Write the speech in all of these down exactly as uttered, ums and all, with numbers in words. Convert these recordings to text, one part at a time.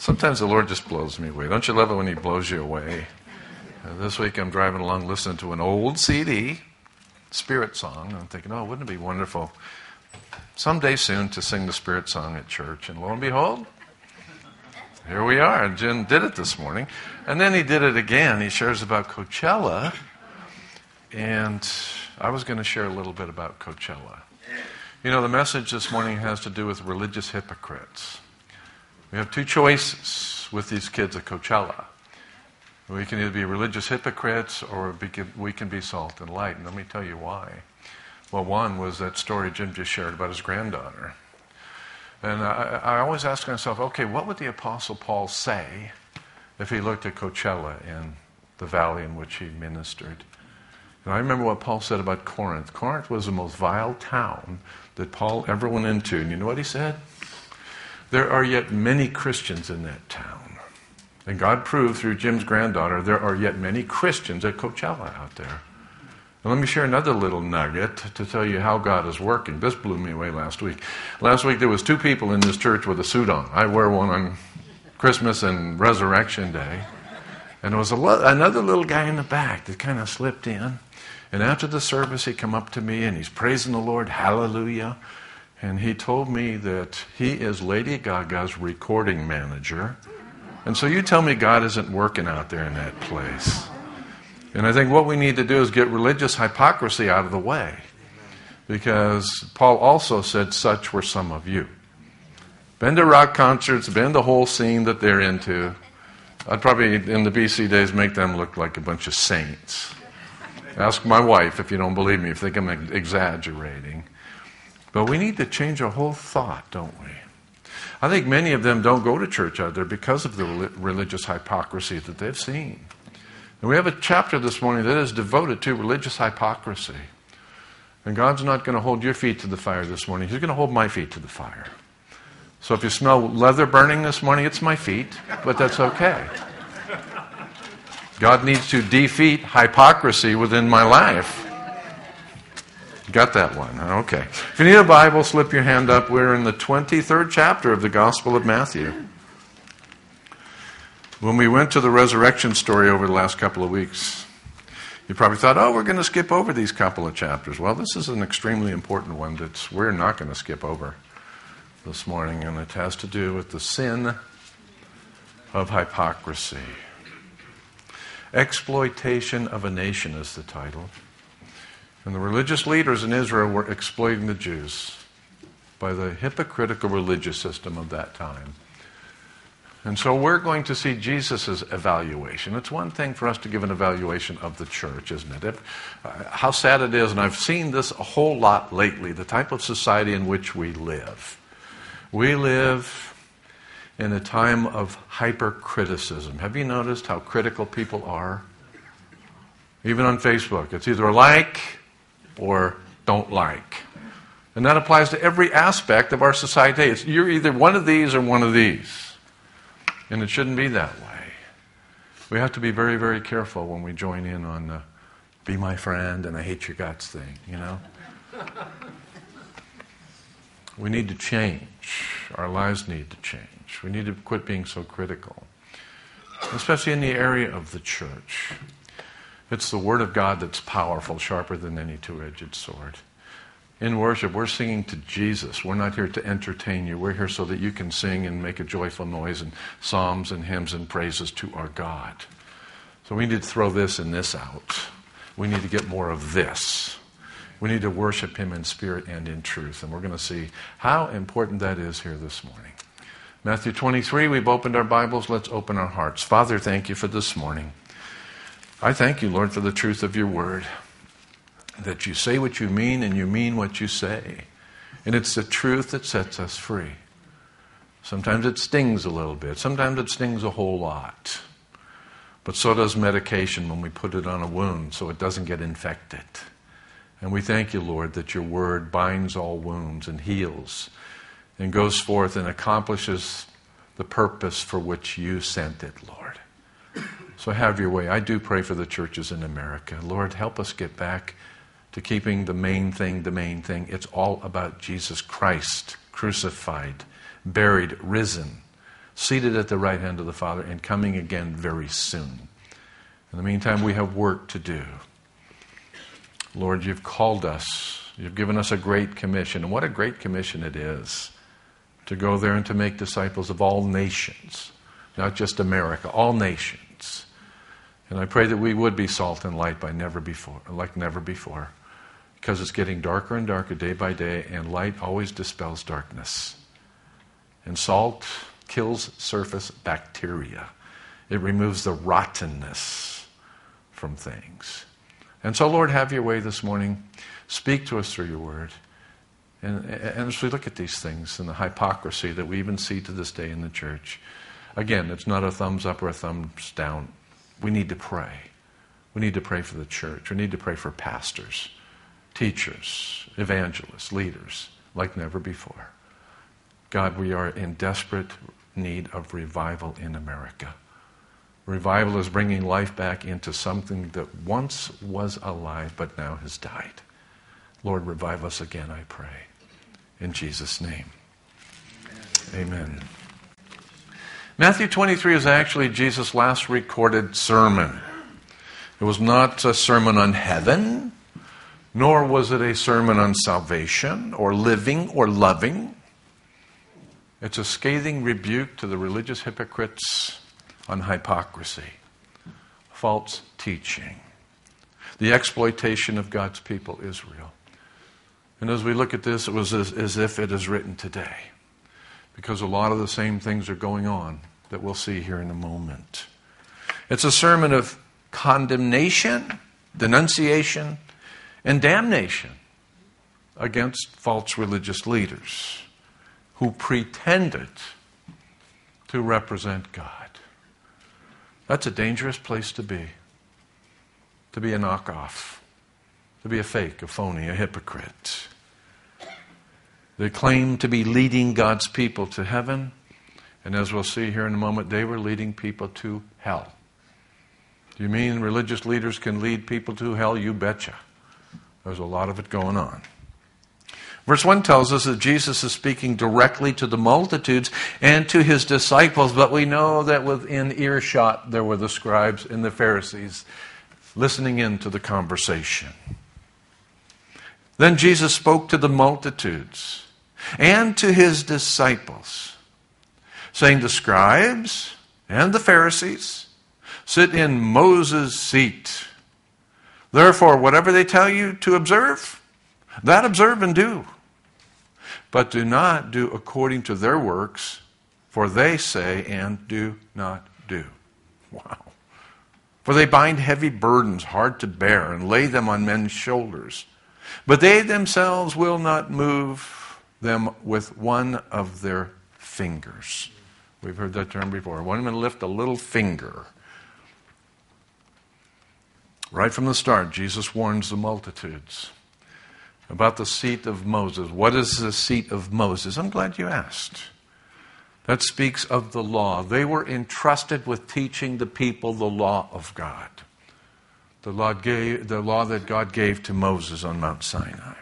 Sometimes the Lord just blows me away. Don't you love it when He blows you away? Uh, this week I'm driving along listening to an old C D, Spirit song. And I'm thinking, oh, wouldn't it be wonderful someday soon to sing the Spirit song at church? And lo and behold, here we are. And Jim did it this morning. And then he did it again. He shares about Coachella. And I was going to share a little bit about Coachella. You know, the message this morning has to do with religious hypocrites. We have two choices with these kids at Coachella. We can either be religious hypocrites or we can be salt and light. And let me tell you why. Well, one was that story Jim just shared about his granddaughter. And I, I always ask myself, okay, what would the Apostle Paul say if he looked at Coachella in the valley in which he ministered? And I remember what Paul said about Corinth. Corinth was the most vile town that Paul ever went into. And you know what he said? There are yet many Christians in that town. And God proved through Jim's granddaughter, there are yet many Christians at Coachella out there. And let me share another little nugget to tell you how God is working. This blew me away last week. Last week there was two people in this church with a suit on. I wear one on Christmas and Resurrection Day. And there was a lo- another little guy in the back that kind of slipped in. And after the service, he come up to me and he's praising the Lord, hallelujah. And he told me that he is Lady Gaga's recording manager. And so you tell me God isn't working out there in that place. And I think what we need to do is get religious hypocrisy out of the way. Because Paul also said, such were some of you. Been to rock concerts, been the whole scene that they're into. I'd probably, in the B C days, make them look like a bunch of saints. Ask my wife if you don't believe me, if you think I'm exaggerating. But we need to change our whole thought, don't we? I think many of them don't go to church out there because of the religious hypocrisy that they've seen. And we have a chapter this morning that is devoted to religious hypocrisy. And God's not going to hold your feet to the fire this morning. He's going to hold my feet to the fire. So if you smell leather burning this morning, it's my feet, but that's okay. God needs to defeat hypocrisy within my life. Got that one? Okay. If you need a Bible, slip your hand up. We're in the twenty-third chapter of the Gospel of Matthew. When we went to the resurrection story over the last couple of weeks, you probably thought, oh, we're going to skip over these couple of chapters. Well, this is an extremely important one that we're not going to skip over this morning, and it has to do with the sin of hypocrisy. Exploitation of a Nation is the title. And the religious leaders in Israel were exploiting the Jews by the hypocritical religious system of that time. And so we're going to see Jesus' evaluation. It's one thing for us to give an evaluation of the church, isn't it? If, uh, how sad it is, and I've seen this a whole lot lately, the type of society in which we live. We live in a time of hypercriticism. Have you noticed how critical people are? Even on Facebook, it's either like or don't like. And that applies to every aspect of our society. It's, you're either one of these or one of these. And it shouldn't be that way. We have to be very, very careful when we join in on the be my friend and I hate your guts thing, you know? We need to change. Our lives need to change. We need to quit being so critical, especially in the area of the church. It's the Word of God that's powerful, sharper than any two-edged sword. In worship, we're singing to Jesus. We're not here to entertain you. We're here so that you can sing and make a joyful noise and psalms and hymns and praises to our God. So we need to throw this and this out. We need to get more of this. We need to worship Him in spirit and in truth. And we're going to see how important that is here this morning. Matthew twenty-three, we've opened our Bibles. Let's open our hearts. Father, thank you for this morning. I thank you, Lord, for the truth of your word. That you say what you mean and you mean what you say. And it's the truth that sets us free. Sometimes it stings a little bit. Sometimes it stings a whole lot. But so does medication when we put it on a wound so it doesn't get infected. And we thank you, Lord, that your word binds all wounds and heals and goes forth and accomplishes the purpose for which you sent it, Lord. So have your way. I do pray for the churches in America. Lord, help us get back to keeping the main thing the main thing. It's all about Jesus Christ, crucified, buried, risen, seated at the right hand of the Father, and coming again very soon. In the meantime, we have work to do. Lord, you've called us. You've given us a great commission. And what a great commission it is to go there and to make disciples of all nations, not just America, all nations. And I pray that we would be salt and light by never before, like never before, because it's getting darker and darker day by day, and light always dispels darkness. And salt kills surface bacteria. It removes the rottenness from things. And so, Lord, have your way this morning. Speak to us through your word. And, and as we look at these things and the hypocrisy that we even see to this day in the church, again, it's not a thumbs up or a thumbs down. We need to pray. We need to pray for the church. We need to pray for pastors, teachers, evangelists, leaders, like never before. God, we are in desperate need of revival in America. Revival is bringing life back into something that once was alive but now has died. Lord, revive us again, I pray. In Jesus' name. Amen. Amen. Matthew twenty-three is actually Jesus' last recorded sermon. It was not a sermon on heaven, nor was it a sermon on salvation or living or loving. It's a scathing rebuke to the religious hypocrites on hypocrisy, false teaching, the exploitation of God's people, Israel. And as we look at this, it was as, as if it is written today, because a lot of the same things are going on that we'll see here in a moment. It's a sermon of condemnation, denunciation, and damnation against false religious leaders who pretended to represent God. That's a dangerous place to be. To be a knockoff. To be a fake, a phony, a hypocrite. They claim to be leading God's people to heaven, and as we'll see here in a moment, they were leading people to hell. Do you mean religious leaders can lead people to hell? You betcha. There's a lot of it going on. Verse one tells us that Jesus is speaking directly to the multitudes and to his disciples, but we know that within earshot there were the scribes and the Pharisees listening in to the conversation. Then Jesus spoke to the multitudes and to his disciples, saying, the scribes and the Pharisees sit in Moses' seat. Therefore, whatever they tell you to observe, that observe and do. But do not do according to their works, for they say and do not do. Wow. For they bind heavy burdens hard to bear and lay them on men's shoulders. But they themselves will not move them with one of their fingers. We've heard that term before. One would lift a little finger. Right from the start, Jesus warns the multitudes about the seat of Moses. What is the seat of Moses? I'm glad you asked. That speaks of the law. They were entrusted with teaching the people the law of God. The law, gave, the law that God gave to Moses on Mount Sinai.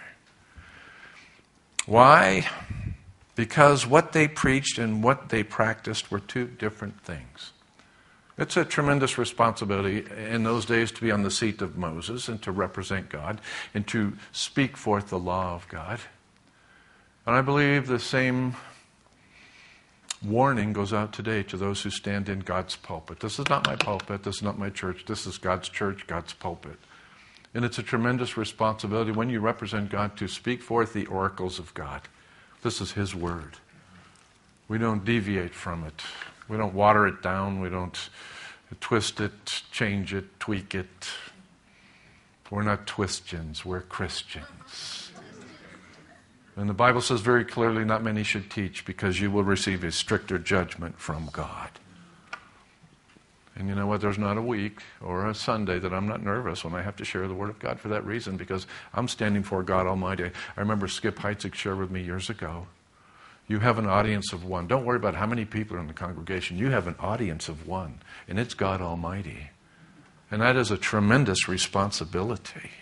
Why? Because what they preached and what they practiced were two different things. It's a tremendous responsibility in those days to be on the seat of Moses and to represent God and to speak forth the law of God. And I believe the same warning goes out today to those who stand in God's pulpit. This is not my pulpit. This is not my church. This is God's church, God's pulpit. And it's a tremendous responsibility when you represent God to speak forth the oracles of God. This is his word. We don't deviate from it. We don't water it down. We don't twist it, change it, tweak it. We're not Twistians. We're Christians. And the Bible says very clearly, not many should teach because you will receive a stricter judgment from God. And you know what? There's not a week or a Sunday that I'm not nervous when I have to share the Word of God for that reason, because I'm standing for God Almighty. I remember Skip Heitzig shared with me years ago. You have an audience of one. Don't worry about how many people are in the congregation. You have an audience of one, and it's God Almighty. And that is a tremendous responsibility.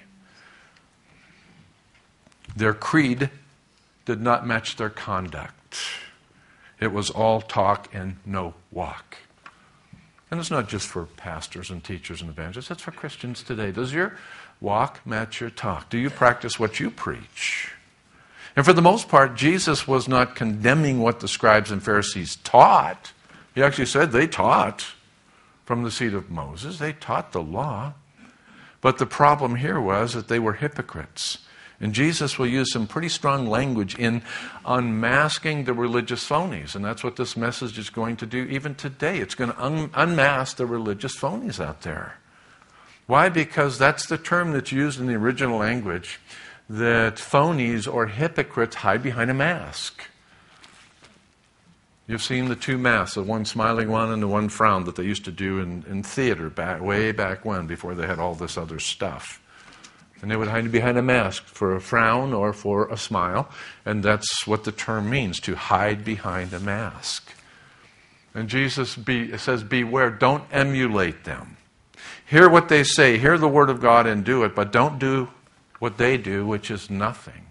Their creed did not match their conduct. It was all talk and no walk. And it's not just for pastors and teachers and evangelists. It's for Christians today. Does your walk match your talk? Do you practice what you preach? And for the most part, Jesus was not condemning what the scribes and Pharisees taught. He actually said they taught from the seat of Moses. They taught the law. But the problem here was that they were hypocrites. And Jesus will use some pretty strong language in unmasking the religious phonies. And that's what this message is going to do even today. It's going to un- unmask the religious phonies out there. Why? Because that's the term that's used in the original language, that phonies or hypocrites hide behind a mask. You've seen the two masks, the one smiling one and the one frown that they used to do in, in theater back, way back when, before they had all this other stuff. And they would hide behind a mask for a frown or for a smile. And that's what the term means, to hide behind a mask. And Jesus be, says, beware, don't emulate them. Hear what they say, hear the word of God and do it, but don't do what they do, which is nothing.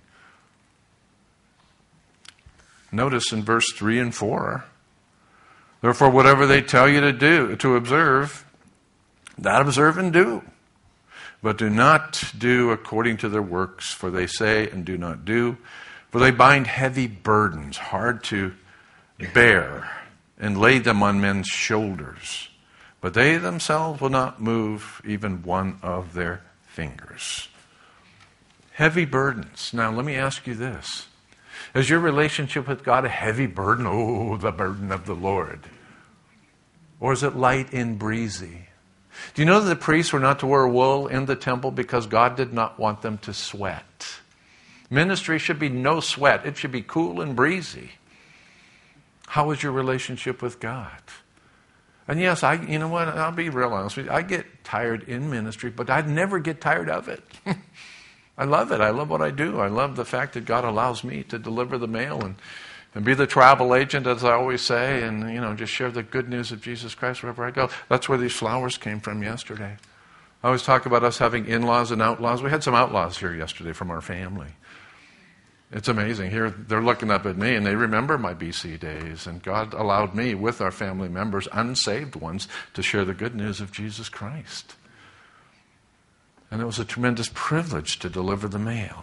Notice in verse three and four, therefore whatever they tell you to do, to observe, that observe and do. But do not do according to their works, for they say and do not do. For they bind heavy burdens, hard to bear, and lay them on men's shoulders. But they themselves will not move even one of their fingers. Heavy burdens. Now let me ask you this. Is your relationship with God a heavy burden? Oh, the burden of the Lord. Or is it light and breezy? Do you know that the priests were not to wear wool in the temple because God did not want them to sweat? Ministry should be no sweat. It should be cool and breezy. How is your relationship with God? And yes, I, you know what, I'll be real honest with you. I get tired in ministry, but I never get tired of it. I love it. I love what I do. I love the fact that God allows me to deliver the mail and And be the travel agent, as I always say, and, you know, just share the good news of Jesus Christ wherever I go. That's where these flowers came from yesterday. I always talk about us having in-laws and outlaws. We had some outlaws here yesterday from our family. It's amazing. Here, they're looking up at me, and they remember my B C days. And God allowed me, with our family members, unsaved ones, to share the good news of Jesus Christ. And it was a tremendous privilege to deliver the mail.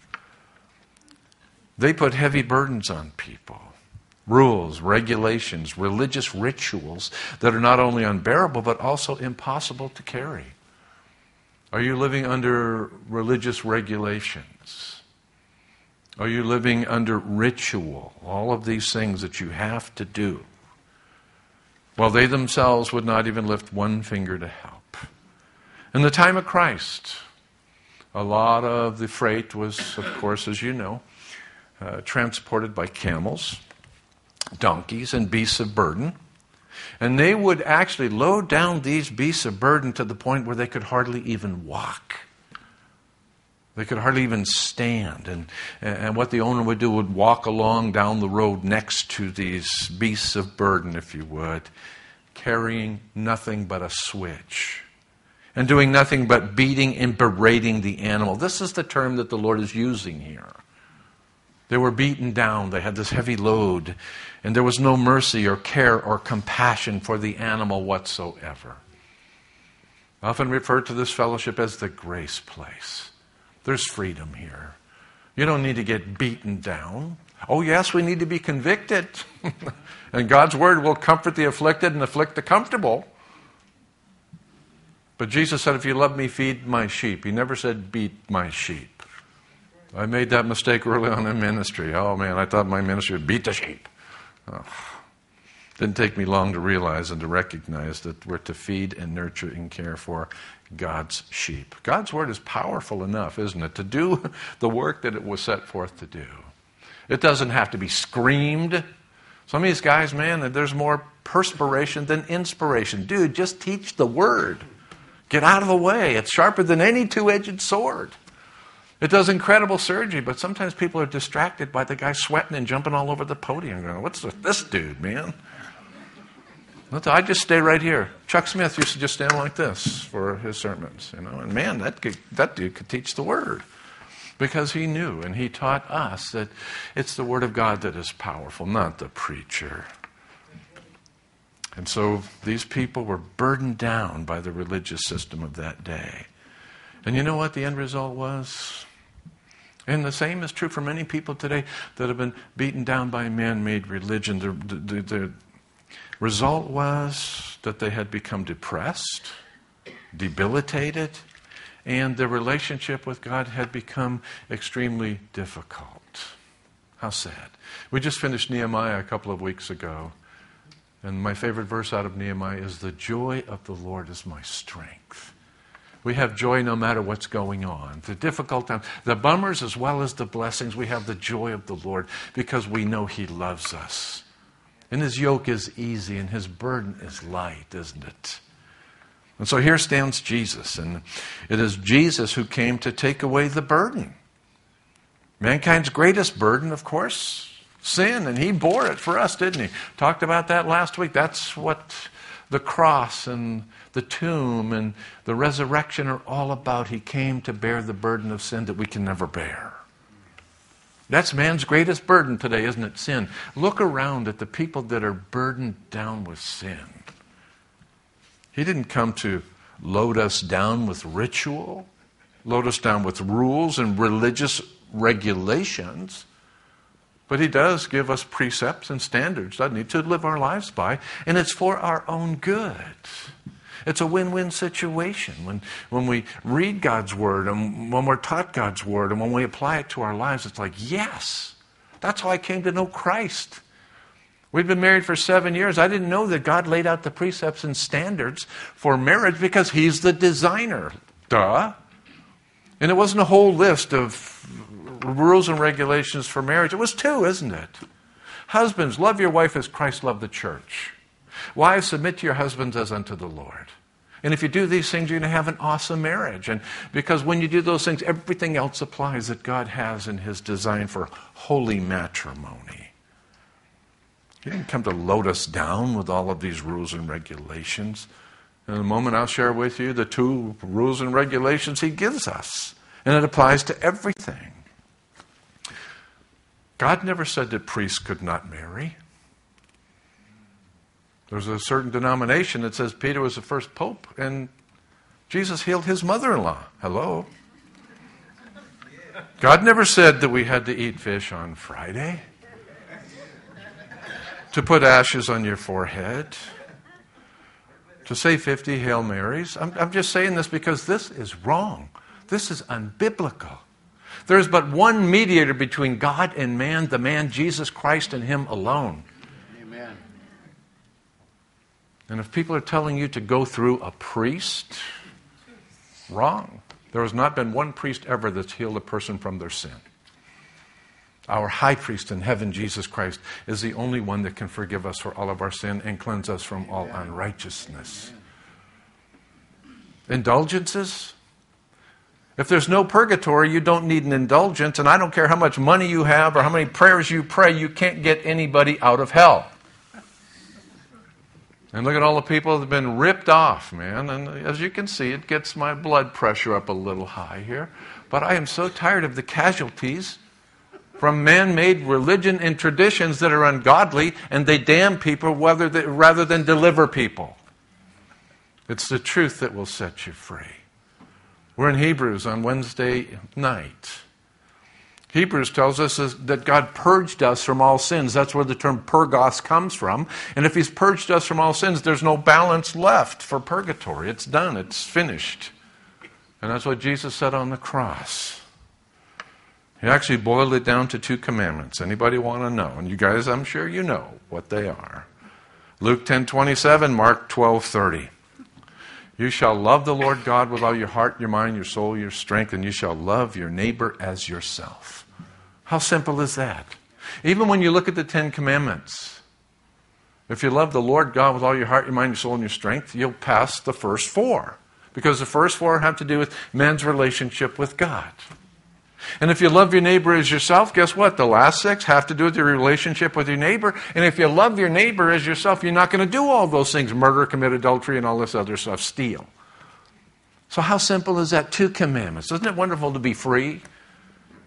They put heavy burdens on people. Rules, regulations, religious rituals that are not only unbearable, but also impossible to carry. Are you living under religious regulations? Are you living under ritual? All of these things that you have to do. Well, they themselves would not even lift one finger to help. In the time of Christ, a lot of the freight was, of course, as you know, Uh, transported by camels, donkeys, and beasts of burden. And they would actually load down these beasts of burden to the point where they could hardly even walk. They could hardly even stand. And, and what the owner would do would walk along down the road next to these beasts of burden, if you would, carrying nothing but a switch. And doing nothing but beating and berating the animal. This is the term that the Lord is using here. They were beaten down. They had this heavy load. And there was no mercy or care or compassion for the animal whatsoever. I often refer to this fellowship as the grace place. There's freedom here. You don't need to get beaten down. Oh, yes, we need to be convicted. And God's word will comfort the afflicted and afflict the comfortable. But Jesus said, if you love me, feed my sheep. He never said, beat my sheep. I made that mistake early on in ministry. Oh, man, I thought my ministry would beat the sheep. Oh. Didn't take me long to realize and to recognize that we're to feed and nurture and care for God's sheep. God's word is powerful enough, isn't it, to do the work that it was set forth to do. It doesn't have to be screamed. Some of these guys, man, there's more perspiration than inspiration. Dude, just teach the word. Get out of the way. It's sharper than any two-edged sword. It does incredible surgery, but sometimes people are distracted by the guy sweating and jumping all over the podium. Going, what's with this dude, man? I just stay right here. Chuck Smith used to just stand like this for his sermons, you know. And man, that could, that dude could teach the word. Because he knew, and he taught us that it's the Word of God that is powerful, not the preacher. And so these people were burdened down by the religious system of that day. And you know what the end result was? And the same is true for many people today that have been beaten down by man-made religion. The, the, the result was that they had become depressed, debilitated, and their relationship with God had become extremely difficult. How sad. We just finished Nehemiah a couple of weeks ago. And my favorite verse out of Nehemiah is, "The joy of the Lord is my strength." We have joy no matter what's going on. The difficult times, the bummers as well as the blessings, we have the joy of the Lord because we know He loves us. And His yoke is easy and His burden is light, isn't it? And so here stands Jesus, and it is Jesus who came to take away the burden. Mankind's greatest burden, of course, sin, and He bore it for us, didn't He? Talked about that last week. That's what the cross and the tomb and the resurrection are all about. He came to bear the burden of sin that we can never bear. That's man's greatest burden today, isn't it? Sin. Look around at the people that are burdened down with sin. He didn't come to load us down with ritual, load us down with rules and religious regulations. But He does give us precepts and standards, doesn't He, to live our lives by. And it's for our own good. It's a win-win situation when, when we read God's Word and when we're taught God's Word and when we apply it to our lives. It's like, yes, that's how I came to know Christ. We've been married for seven years. I didn't know that God laid out the precepts and standards for marriage because He's the designer. Duh. And it wasn't a whole list of rules and regulations for marriage. It was two, isn't it? Husbands, love your wife as Christ loved the church. Wives, submit to your husbands as unto the Lord. And if you do these things, you're going to have an awesome marriage. And because when you do those things, everything else applies that God has in His design for holy matrimony. He didn't come to load us down with all of these rules and regulations. In a moment, I'll share with you the two rules and regulations He gives us. And it applies to everything. God never said that priests could not marry. There's a certain denomination that says Peter was the first pope and Jesus healed his mother-in-law. Hello? God never said that we had to eat fish on Friday, to put ashes on your forehead, to say fifty Hail Marys. I'm, I'm just saying this because this is wrong. This is unbiblical. There is but one mediator between God and man, the man Jesus Christ, and Him alone. Amen. And if people are telling you to go through a priest, wrong. There has not been one priest ever that's healed a person from their sin. Our high priest in heaven, Jesus Christ, is the only one that can forgive us for all of our sin and cleanse us from all unrighteousness. Indulgences? If there's no purgatory, you don't need an indulgence, and I don't care how much money you have or how many prayers you pray, you can't get anybody out of hell. And look at all the people that have been ripped off, man. And as you can see, it gets my blood pressure up a little high here. But I am so tired of the casualties from man-made religion and traditions that are ungodly, and they damn people rather than, rather than deliver people. It's the truth that will set you free. We're in Hebrews on Wednesday night. Hebrews tells us that God purged us from all sins. That's where the term purgos comes from. And if He's purged us from all sins, there's no balance left for purgatory. It's done. It's finished. And that's what Jesus said on the cross. He actually boiled it down to two commandments. Anybody want to know? And you guys, I'm sure you know what they are. Luke ten twenty-seven, Mark twelve thirty. You shall love the Lord God with all your heart, your mind, your soul, your strength, and you shall love your neighbor as yourself. How simple is that? Even when you look at the Ten Commandments, if you love the Lord God with all your heart, your mind, your soul, and your strength, you'll pass the first four. Because the first four have to do with man's relationship with God. And if you love your neighbor as yourself, guess what? The last six have to do with your relationship with your neighbor. And if you love your neighbor as yourself, you're not going to do all those things. Murder, commit adultery, and all this other stuff. Steal. So how simple is that? Two commandments. Isn't it wonderful to be free?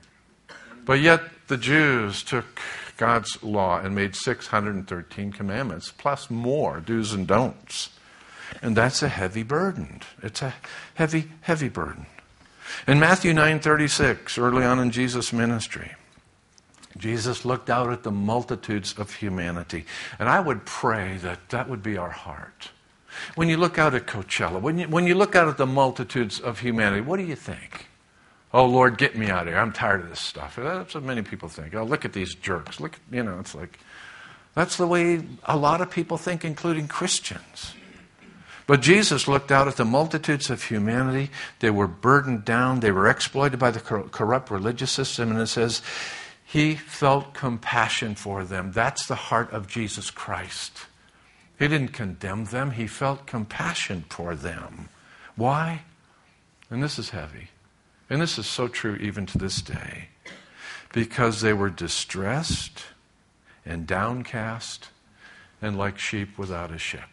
But yet the Jews took God's law and made six hundred thirteen commandments, plus more do's and don'ts. And that's a heavy burden. It's a heavy, heavy burden. In Matthew nine thirty-six, early on in Jesus' ministry, Jesus looked out at the multitudes of humanity. And I would pray that that would be our heart. When you look out at Coachella, when you, when you look out at the multitudes of humanity, what do you think? Oh, Lord, get me out of here. I'm tired of this stuff. That's what many people think. Oh, look at these jerks. Look, you know, it's like, that's the way a lot of people think, including Christians. But Jesus looked out at the multitudes of humanity. They were burdened down. They were exploited by the corrupt religious system. And it says, he felt compassion for them. That's the heart of Jesus Christ. He didn't condemn them. He felt compassion for them. Why? And this is heavy. And this is so true even to this day. Because they were distressed and downcast and like sheep without a shepherd.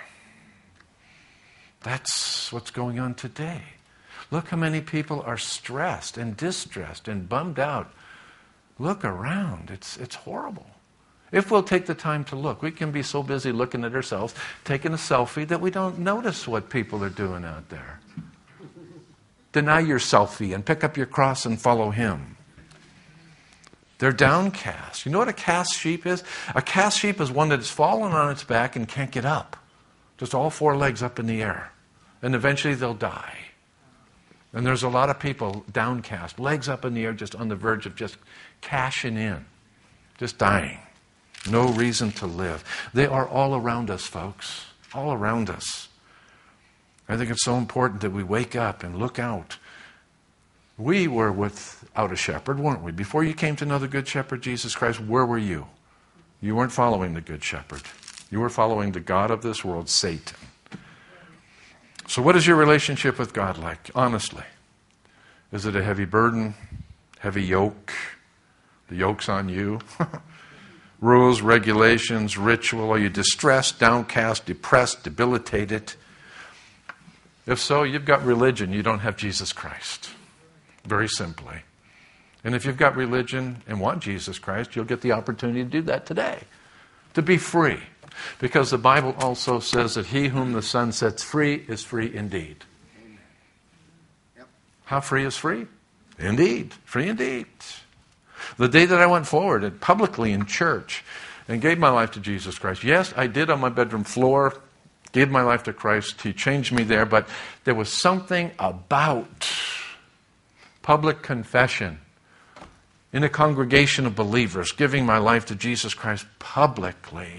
That's what's going on today. Look how many people are stressed and distressed and bummed out. Look around. It's, it's horrible. If we'll take the time to look, we can be so busy looking at ourselves, taking a selfie, that we don't notice what people are doing out there. Deny your selfie and pick up your cross and follow him. They're downcast. You know what a cast sheep is? A cast sheep is one that has fallen on its back and can't get up. Just all four legs up in the air. And eventually they'll die. And there's a lot of people downcast, legs up in the air, just on the verge of just cashing in, just dying. No reason to live. They are all around us, folks. All around us. I think it's so important that we wake up and look out. We were without a shepherd, weren't we? Before you came to know the Good Shepherd, Jesus Christ, where were you? You weren't following the Good Shepherd. You were following the god of this world, Satan. So what is your relationship with God like, honestly? Is it a heavy burden, heavy yoke? The yoke's on you. Rules, regulations, ritual. Are you distressed, downcast, depressed, debilitated? If so, you've got religion. You don't have Jesus Christ. Very simply. And if you've got religion and want Jesus Christ, you'll get the opportunity to do that today. To be free. Because the Bible also says that he whom the Son sets free is free indeed. Amen. Yep. How free is free? Indeed. Free indeed. The day that I went forward and publicly in church and gave my life to Jesus Christ, yes, I did on my bedroom floor, gave my life to Christ. He changed me there, but there was something about public confession in a congregation of believers, giving my life to Jesus Christ publicly.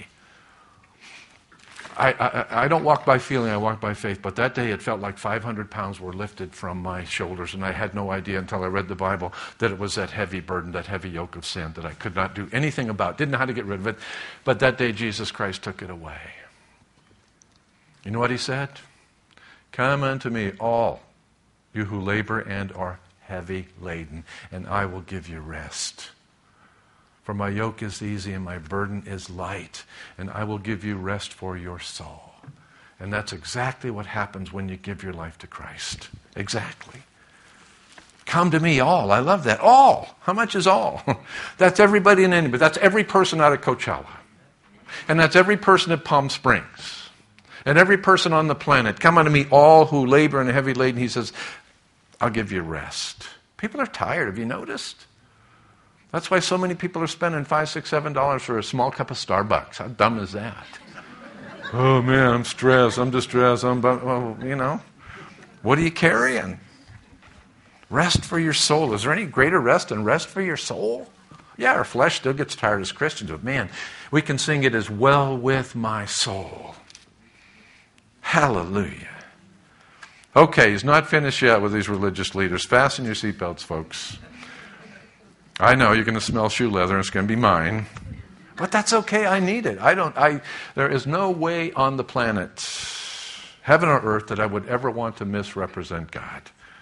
I, I, I don't walk by feeling, I walk by faith. But that day it felt like five hundred pounds were lifted from my shoulders. And I had no idea until I read the Bible that it was that heavy burden, that heavy yoke of sin that I could not do anything about. Didn't know how to get rid of it. But that day Jesus Christ took it away. You know what he said? Come unto me, all you who labor and are heavy laden, and I will give you rest. For my yoke is easy and my burden is light, and I will give you rest for your soul. And that's exactly what happens when you give your life to Christ. Exactly. Come to me, all. I love that. All. How much is all? That's everybody and anybody. That's every person out at Coachella. And that's every person at Palm Springs. And every person on the planet. Come unto me, all who labor and are heavy laden. He says, I'll give you rest. People are tired. Have you noticed? That's why so many people are spending five, six, seven dollars for a small cup of Starbucks. How dumb is that? Oh man, I'm stressed. I'm distressed. I'm, well, you know, what are you carrying? Rest for your soul. Is there any greater rest than rest for your soul? Yeah, our flesh still gets tired as Christians, but man, we can sing it as well with my soul. Hallelujah. Okay, he's not finished yet with these religious leaders. Fasten your seatbelts, folks. I know you're going to smell shoe leather and it's going to be mine. But that's okay. I need it. I don't, I, there is no way on the planet, heaven or earth, that I would ever want to misrepresent God.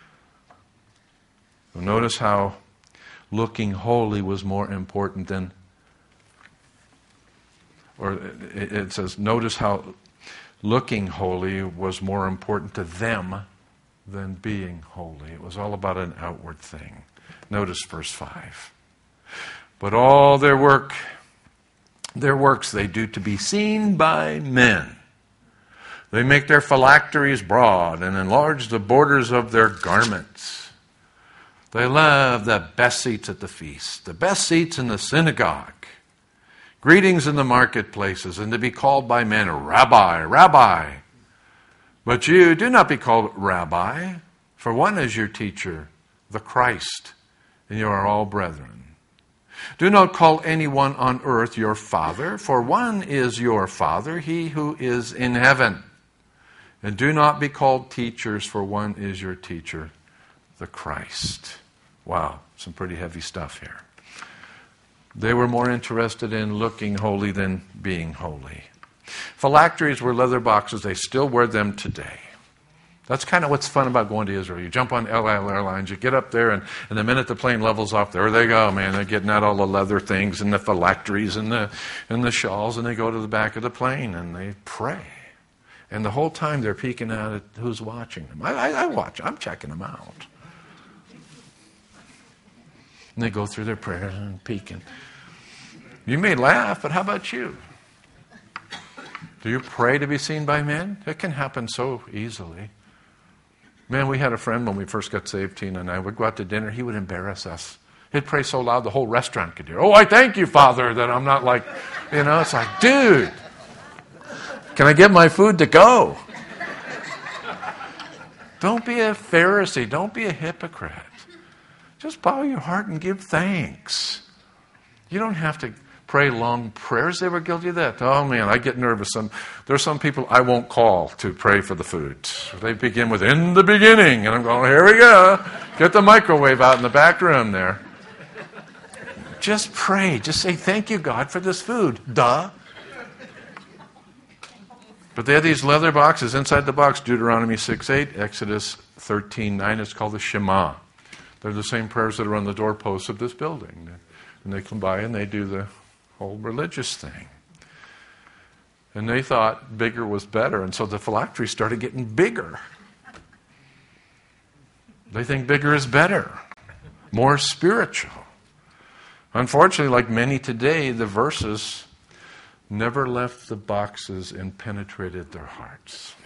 So notice how looking holy was more important than, or it, it says, notice how looking holy was more important to them than being holy. It was all about an outward thing. Notice verse five. But all their work, their works they do to be seen by men. They make their phylacteries broad and enlarge the borders of their garments. They love the best seats at the feast, the best seats in the synagogue, greetings in the marketplaces, and to be called by men, Rabbi, Rabbi. But you do not be called Rabbi, for one is your teacher, the Christ, and you are all brethren. Do not call anyone on earth your father, for one is your Father, he who is in heaven. And do not be called teachers, for one is your teacher, the Christ. Wow, some pretty heavy stuff here. They were more interested in looking holy than being holy. Phylacteries were leather boxes. They still wear them today. That's kind of what's fun about going to Israel. You jump on El Al Airlines, you get up there, and, and the minute the plane levels off, there they go, man. They're getting out all the leather things and the phylacteries and the, and the shawls, and they go to the back of the plane and they pray. And the whole time they're peeking out at who's watching them. I, I, I watch. I'm checking them out. And they go through their prayers and peeking. You may laugh, but how about you? Do you pray to be seen by men? It can happen so easily. Man, we had a friend when we first got saved, Tina and I. We'd go out to dinner. He would embarrass us. He'd pray so loud the whole restaurant could hear. Oh, I thank you, Father, that I'm not like, you know, it's like, dude, can I get my food to go? Don't be a Pharisee. Don't be a hypocrite. Just bow your heart and give thanks. You don't have to pray long prayers. They were guilty of that. Oh, man, I get nervous. Some, there are some people I won't call to pray for the food. They begin with, in the beginning. And I'm going, here we go. Get the microwave out in the back room there. Just pray. Just say, thank you, God, for this food. Duh. But they had these leather boxes. Inside the box, Deuteronomy six eight, Exodus thirteen nine. It's called the Shema. They're the same prayers that are on the doorposts of this building. And they come by and they do the whole religious thing. And they thought bigger was better, and so the phylacteries started getting bigger. They think bigger is better, more spiritual. Unfortunately, like many today, the verses never left the boxes and penetrated their hearts.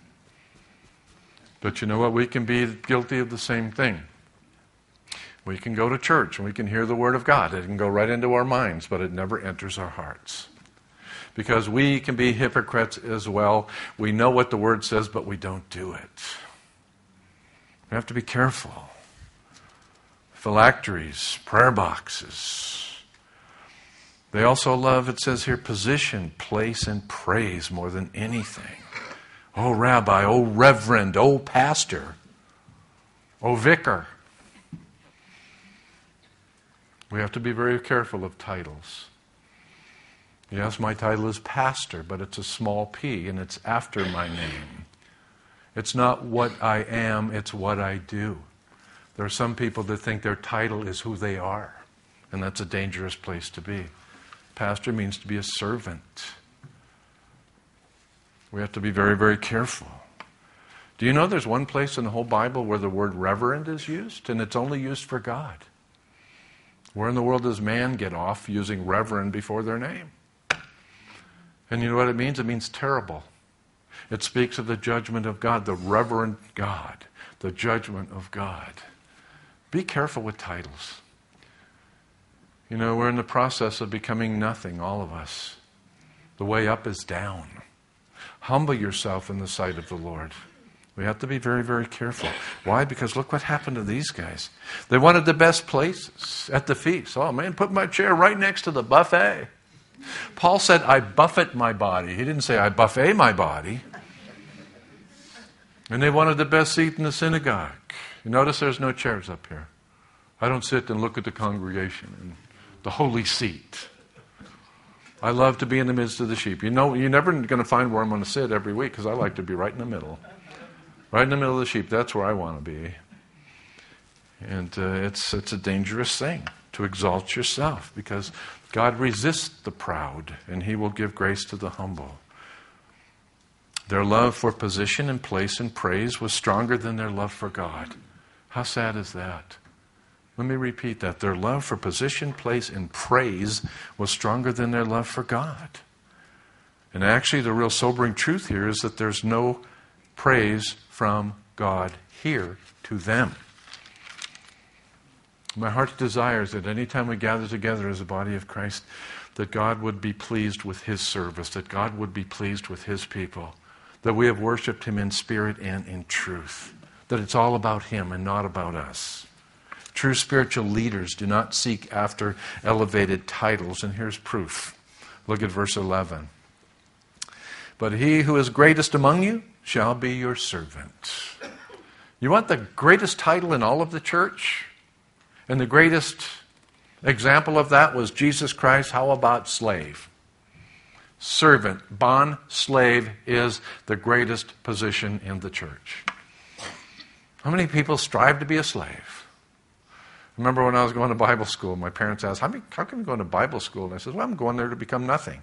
But you know what? We can be guilty of the same thing. We can go to church and we can hear the Word of God. It can go right into our minds, but it never enters our hearts. Because we can be hypocrites as well. We know what the Word says, but we don't do it. We have to be careful. Phylacteries, prayer boxes. They also love, it says here, position, place, and praise more than anything. Oh, rabbi, oh, reverend, oh, pastor, oh, vicar. We have to be very careful of titles. Yes, my title is pastor, but it's a small p, and it's after my name. It's not what I am, it's what I do. There are some people that think their title is who they are, and that's a dangerous place to be. Pastor means to be a servant. We have to be very, very careful. Do you know there's one place in the whole Bible where the word reverend is used, and it's only used for God? Where in the world does man get off using reverend before their name? And you know what it means? It means terrible. It speaks of the judgment of God, the reverend God, the judgment of God. Be careful with titles. You know, we're in the process of becoming nothing, all of us. The way up is down. Humble yourself in the sight of the Lord. We have to be very, very careful. Why? Because look what happened to these guys. They wanted the best places at the feast. Oh, man, put my chair right next to the buffet. Paul said, I buffet my body. He didn't say, I buffet my body. And they wanted the best seat in the synagogue. You notice there's no chairs up here. I don't sit and look at the congregation and the holy seat. I love to be in the midst of the sheep. You know, you're never going to find where I'm going to sit every week because I like to be right in the middle. Right in the middle of the sheep, that's where I want to be. And uh, it's it's a dangerous thing to exalt yourself because God resists the proud and He will give grace to the humble. Their love for position and place and praise was stronger than their love for God. How sad is that? Let me repeat that. Their love for position, place, and praise was stronger than their love for God. And actually, the real sobering truth here is that there's no praise from God here to them. My heart's desire is that any time we gather together as a body of Christ, that God would be pleased with His service, that God would be pleased with His people, that we have worshiped Him in spirit and in truth, that it's all about Him and not about us. True spiritual leaders do not seek after elevated titles, and here's proof. Look at verse eleven. But he who is greatest among you shall be your servant. You want the greatest title in all of the church? And the greatest example of that was Jesus Christ. How about slave? Servant, bond, slave is the greatest position in the church. How many people strive to be a slave? I remember when I was going to Bible school, my parents asked, how, many, how can you go to Bible school? And I said, well, I'm going there to become nothing.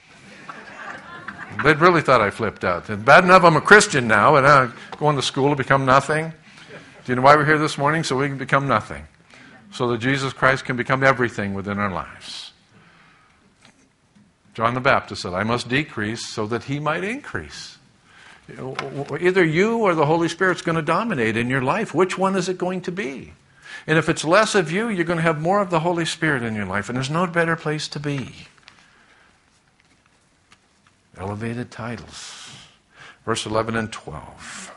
They really thought I flipped out. And bad enough I'm a Christian now, and I'm going to school to become nothing. Do you know why we're here this morning? So we can become nothing. So that Jesus Christ can become everything within our lives. John the Baptist said, I must decrease so that He might increase. Either you or the Holy Spirit's going to dominate in your life. Which one is it going to be? And if it's less of you, you're going to have more of the Holy Spirit in your life. And there's no better place to be. Elevated titles. Verse eleven and twelve.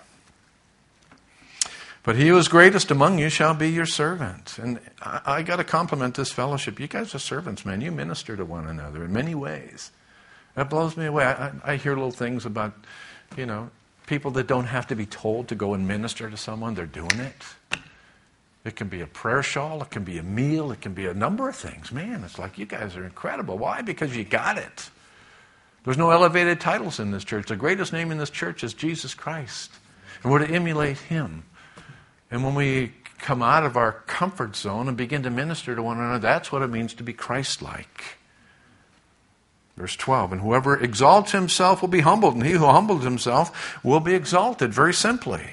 But he who is greatest among you shall be your servant. And I, I got to compliment this fellowship. You guys are servants, man. You minister to one another in many ways. That blows me away. I, I hear little things about, you know, people that don't have to be told to go and minister to someone. They're doing it. It can be a prayer shawl. It can be a meal. It can be a number of things. Man, it's like you guys are incredible. Why? Because you got it. There's no elevated titles in this church. The greatest name in this church is Jesus Christ. And we're to emulate Him. And when we come out of our comfort zone and begin to minister to one another, that's what it means to be Christ-like. Verse twelve, and whoever exalts himself will be humbled, and he who humbles himself will be exalted. Very simply.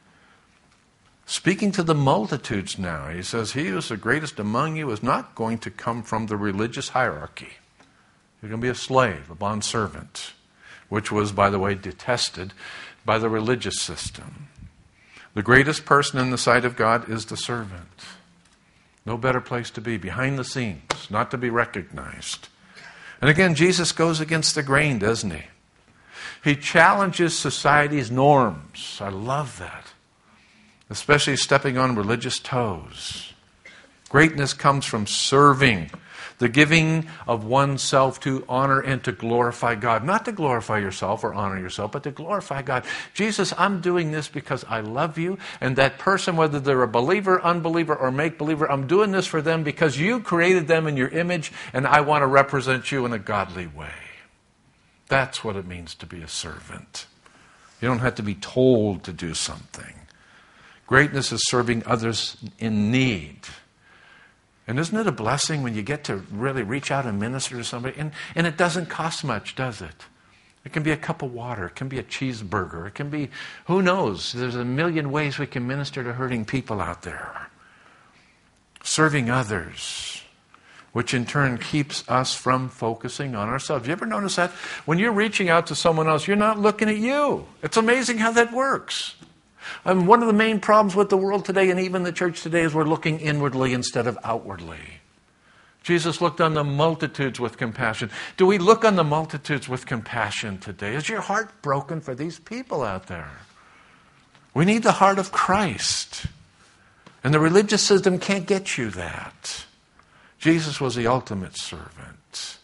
Speaking to the multitudes now, he says, he who is the greatest among you is not going to come from the religious hierarchy. You're going to be a slave, a bondservant, which was, by the way, detested by the religious system. The greatest person in the sight of God is the servant. No better place to be, behind the scenes, not to be recognized. And again, Jesus goes against the grain, doesn't he? He challenges society's norms. I love that. Especially stepping on religious toes. Greatness comes from serving. The giving of oneself to honor and to glorify God. Not to glorify yourself or honor yourself, but to glorify God. Jesus, I'm doing this because I love you. And that person, whether they're a believer, unbeliever, or make-believer, I'm doing this for them because you created them in your image, and I want to represent you in a godly way. That's what it means to be a servant. You don't have to be told to do something. Greatness is serving others in need. And isn't it a blessing when you get to really reach out and minister to somebody? And, and it doesn't cost much, does it? It can be a cup of water. It can be a cheeseburger. It can be, who knows? There's a million ways we can minister to hurting people out there. Serving others, which in turn keeps us from focusing on ourselves. You ever notice that? When you're reaching out to someone else, you're not looking at you. It's amazing how that works. I mean, one of the main problems with the world today and even the church today is we're looking inwardly instead of outwardly. Jesus looked on the multitudes with compassion. Do we look on the multitudes with compassion today? Is your heart broken for these people out there? We need the heart of Christ. And the religious system can't get you that. Jesus was the ultimate servant.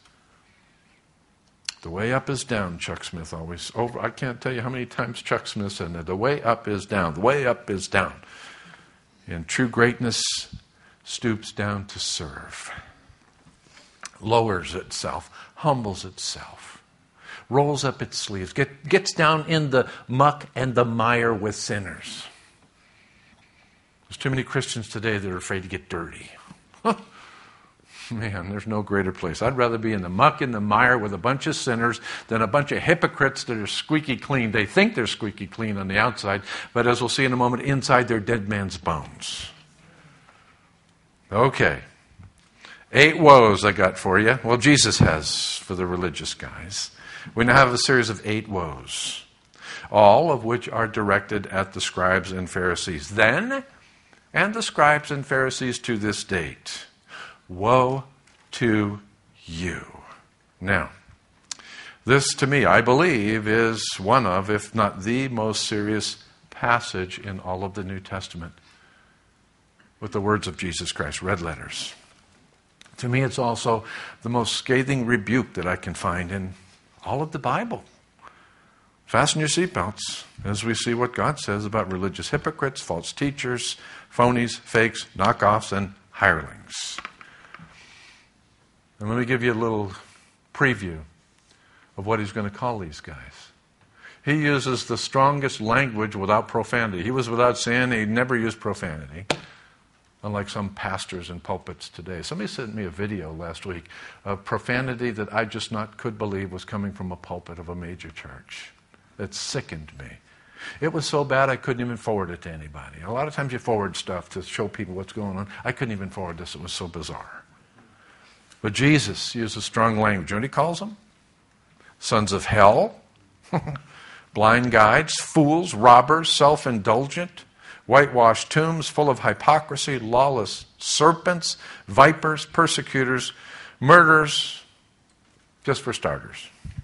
The way up is down, Chuck Smith always. Over, I can't tell you how many times Chuck Smith said that. The way up is down. The way up is down. And true greatness stoops down to serve. Lowers itself. Humbles itself. Rolls up its sleeves. Get, gets down in the muck and the mire with sinners. There's too many Christians today that are afraid to get dirty. Man, there's no greater place. I'd rather be in the muck and the mire with a bunch of sinners than a bunch of hypocrites that are squeaky clean. They think they're squeaky clean on the outside, but as we'll see in a moment, inside they're dead man's bones. Okay. Eight woes I got for you. Well, Jesus has for the religious guys. We now have a series of eight woes, all of which are directed at the scribes and Pharisees then and the scribes and Pharisees to this date. Woe to you. Now, this to me, I believe, is one of, if not the most serious passage in all of the New Testament with the words of Jesus Christ, red letters. To me, it's also the most scathing rebuke that I can find in all of the Bible. Fasten your seatbelts as we see what God says about religious hypocrites, false teachers, phonies, fakes, knockoffs, and hirelings. And let me give you a little preview of what he's going to call these guys. He uses the strongest language without profanity. He was without sin. He never used profanity, unlike some pastors and pulpits today. Somebody sent me a video last week of profanity that I just not could believe was coming from a pulpit of a major church. It sickened me. It was so bad I couldn't even forward it to anybody. A lot of times you forward stuff to show people what's going on. I couldn't even forward this. It was so bizarre. But Jesus uses strong language. You know what he calls them? Sons of hell, blind guides, fools, robbers, self-indulgent, whitewashed tombs full of hypocrisy, lawless serpents, vipers, persecutors, murderers, just for starters.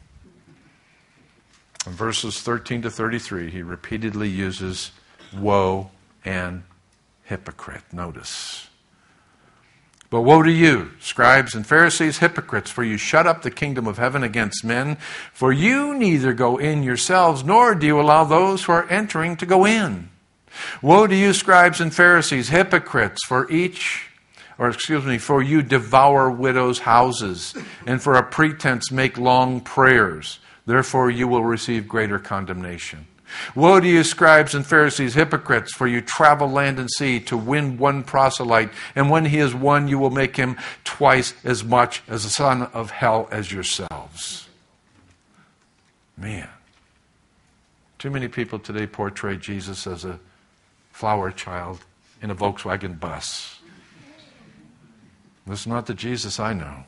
In verses thirteen to thirty-three, he repeatedly uses woe and hypocrite. Notice. But woe to you, scribes and Pharisees, hypocrites, for you shut up the kingdom of heaven against men, for you neither go in yourselves, nor do you allow those who are entering to go in. Woe to you, scribes and Pharisees, hypocrites, for each, or excuse me, for you devour widows' houses, and for a pretense make long prayers. Therefore you will receive greater condemnation. Woe to you, scribes and Pharisees, hypocrites, for you travel land and sea to win one proselyte, and when he is won, you will make him twice as much as a son of hell as yourselves. Man, too many people today portray Jesus as a flower child in a Volkswagen bus. This is not the Jesus I know.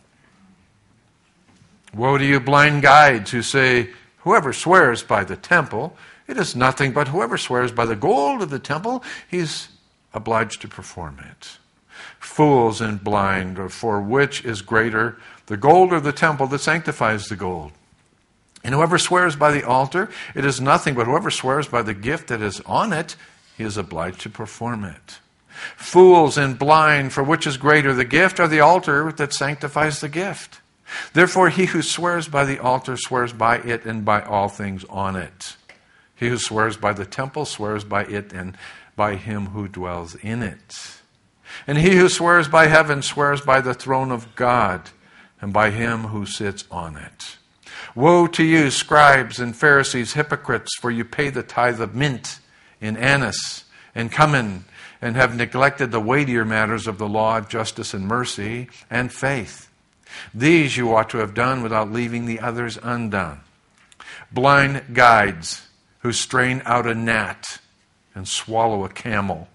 Woe to you, blind guides, who say, whoever swears by the temple, it is nothing, but whoever swears by the gold of the temple, he's obliged to perform it. Fools and blind, for which is greater, the gold or the temple that sanctifies the gold? And whoever swears by the altar, it is nothing, but whoever swears by the gift that is on it, he is obliged to perform it. Fools and blind, for which is greater, the gift or the altar that sanctifies the gift? Therefore, he who swears by the altar swears by it and by all things on it. He who swears by the temple swears by it and by him who dwells in it. And he who swears by heaven swears by the throne of God and by him who sits on it. Woe to you, scribes and Pharisees, hypocrites, for you pay the tithe of mint and anise and cumin, and have neglected the weightier matters of the law, justice and mercy and faith. These you ought to have done without leaving the others undone. Blind guides who strain out a gnat and swallow a camel.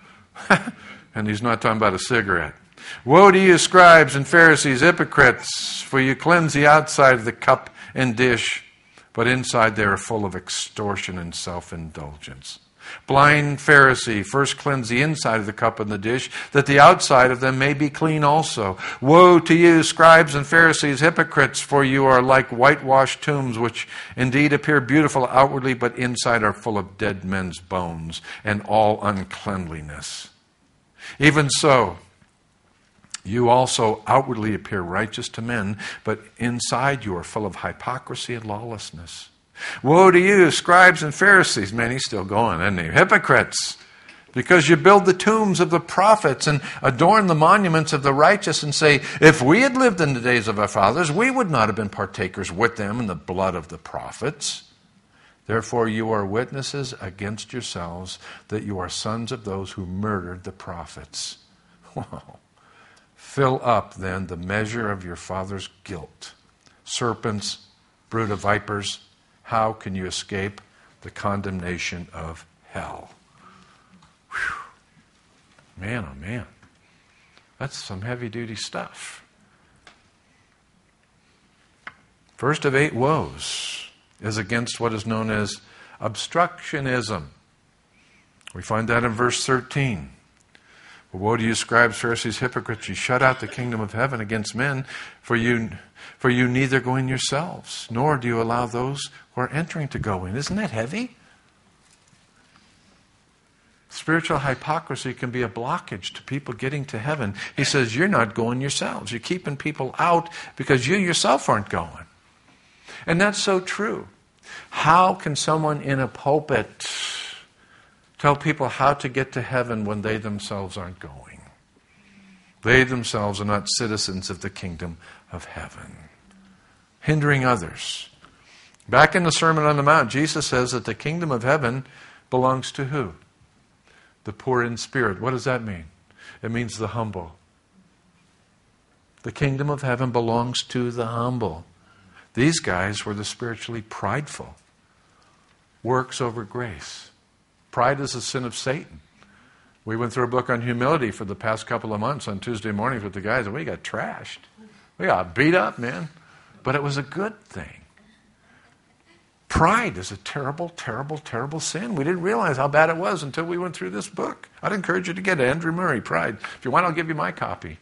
And he's not talking about a cigarette. Woe to you, scribes and Pharisees, hypocrites, for you cleanse the outside of the cup and dish, but inside they are full of extortion and self-indulgence. Blind Pharisee, first cleanse the inside of the cup and the dish, that the outside of them may be clean also. Woe to you, scribes and Pharisees, hypocrites, for you are like whitewashed tombs, which indeed appear beautiful outwardly, but inside are full of dead men's bones and all uncleanliness. Even so, you also outwardly appear righteous to men, but inside you are full of hypocrisy and lawlessness. Woe to you, scribes and Pharisees. Man, he's still going, isn't he? Hypocrites, because you build the tombs of the prophets and adorn the monuments of the righteous and say, if we had lived in the days of our fathers, we would not have been partakers with them in the blood of the prophets. Therefore you are witnesses against yourselves that you are sons of those who murdered the prophets. Wow. Fill up then the measure of your father's guilt. Serpents, brood of vipers, how can you escape the condemnation of hell? Whew. Man, oh man. That's some heavy-duty stuff. First of eight woes is against what is known as obstructionism. We find that in verse thirteen. Woe to you, scribes, Pharisees, hypocrites! You shut out the kingdom of heaven against men, for you, for you neither go in yourselves, nor do you allow those who are entering to go in. Isn't that heavy? Spiritual hypocrisy can be a blockage to people getting to heaven. He says, you're not going yourselves. You're keeping people out because you yourself aren't going. And that's so true. How can someone in a pulpit tell people how to get to heaven when they themselves aren't going? They themselves are not citizens of the kingdom of heaven. Hindering others. Back in the Sermon on the Mount, Jesus says that the kingdom of heaven belongs to who? The poor in spirit. What does that mean? It means the humble. The kingdom of heaven belongs to the humble. These guys were the spiritually prideful. Works over grace. Pride is a sin of Satan. We went through a book on humility for the past couple of months on Tuesday mornings with the guys, and we got trashed. We got beat up, man. But it was a good thing. Pride is a terrible, terrible, terrible sin. We didn't realize how bad it was until we went through this book. I'd encourage you to get it. Andrew Murray, Pride. If you want, I'll give you my copy.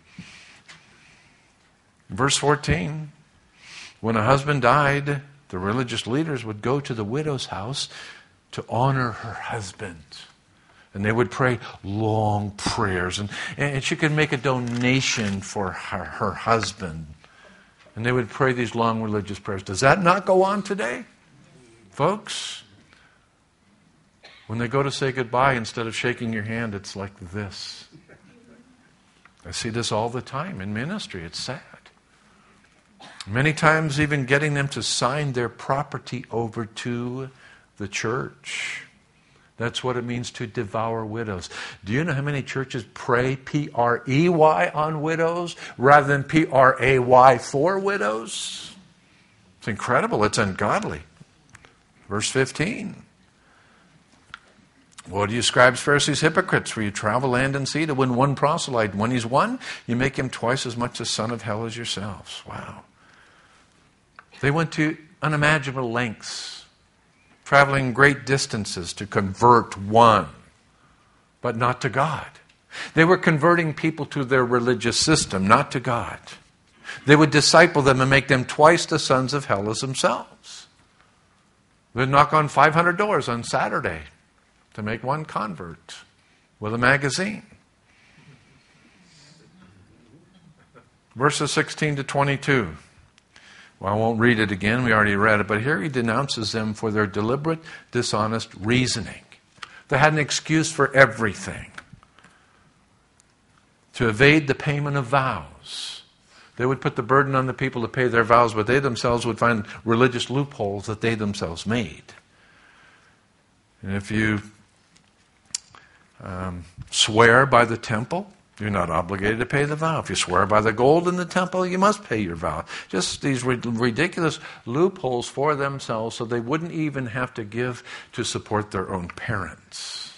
Verse fourteen. When a husband died, the religious leaders would go to the widow's house to honor her husband. And they would pray long prayers. And, and she could make a donation for her, her husband. And they would pray these long religious prayers. Does that not go on today? Folks, when they go to say goodbye, instead of shaking your hand, it's like this. I see this all the time in ministry. It's sad. Many times even getting them to sign their property over to the church. That's what it means to devour widows. Do you know how many churches pray P R E Y on widows rather than P R A Y for widows? It's incredible. It's ungodly. Verse fifteen. Woe to you, scribes, Pharisees, hypocrites, for you travel land and sea to win one proselyte. When he's won, you make him twice as much a son of hell as yourselves. Wow. They went to unimaginable lengths, traveling great distances to convert one, but not to God. They were converting people to their religious system, not to God. They would disciple them and make them twice the sons of hell as themselves. They'd knock on five hundred doors on Saturday to make one convert with a magazine. Verses sixteen to twenty-two. Well, I won't read it again. We already read it. But here he denounces them for their deliberate, dishonest reasoning. They had an excuse for everything. To evade the payment of vows. They would put the burden on the people to pay their vows, but they themselves would find religious loopholes that they themselves made. And if you um, swear by the temple, you're not obligated to pay the vow. If you swear by the gold in the temple, you must pay your vow. Just these ridiculous loopholes for themselves so they wouldn't even have to give to support their own parents.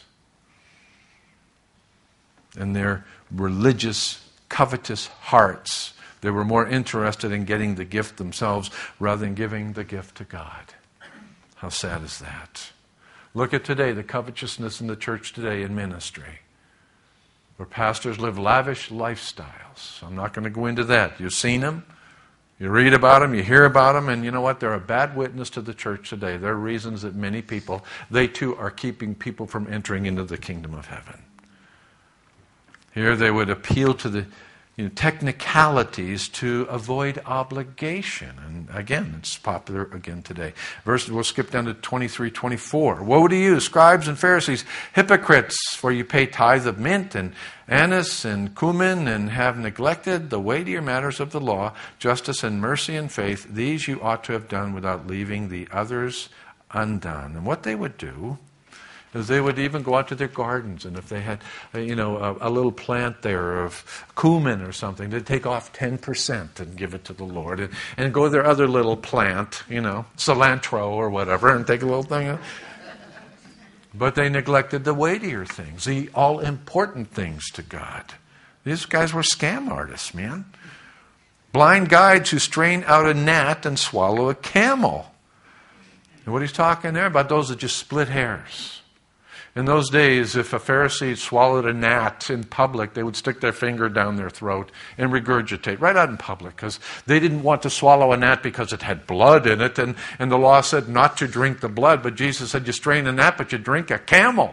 And their religious, covetous hearts, they were more interested in getting the gift themselves rather than giving the gift to God. How sad is that? Look at today, the covetousness in the church today in ministry, where pastors live lavish lifestyles. I'm not going to go into that. You've seen them. You read about them. You hear about them. And you know what? They're a bad witness to the church today. There are reasons that many people, they too are keeping people from entering into the kingdom of heaven. Here they would appeal to the you know, technicalities to avoid obligation. And again, it's popular again today. Verse, we'll skip down to twenty-three, twenty-four. Woe to you, scribes and Pharisees, hypocrites, for you pay tithe of mint and anise and cumin and have neglected the weightier matters of the law, justice and mercy and faith. These you ought to have done without leaving the others undone. And what they would do is they would even go out to their gardens, and if they had, you know, a, a little plant there of cumin or something, they'd take off ten percent and give it to the Lord, and, and go to their other little plant, you know, cilantro or whatever, and take a little thing. But they neglected the weightier things, the all-important things to God. These guys were scam artists, man. Blind guides who strain out a gnat and swallow a camel. And what he's talking there about, those that just split hairs. In those days, if a Pharisee swallowed a gnat in public, they would stick their finger down their throat and regurgitate right out in public, because they didn't want to swallow a gnat because it had blood in it, and, and the law said not to drink the blood, but Jesus said you strain a gnat, but you drink a camel.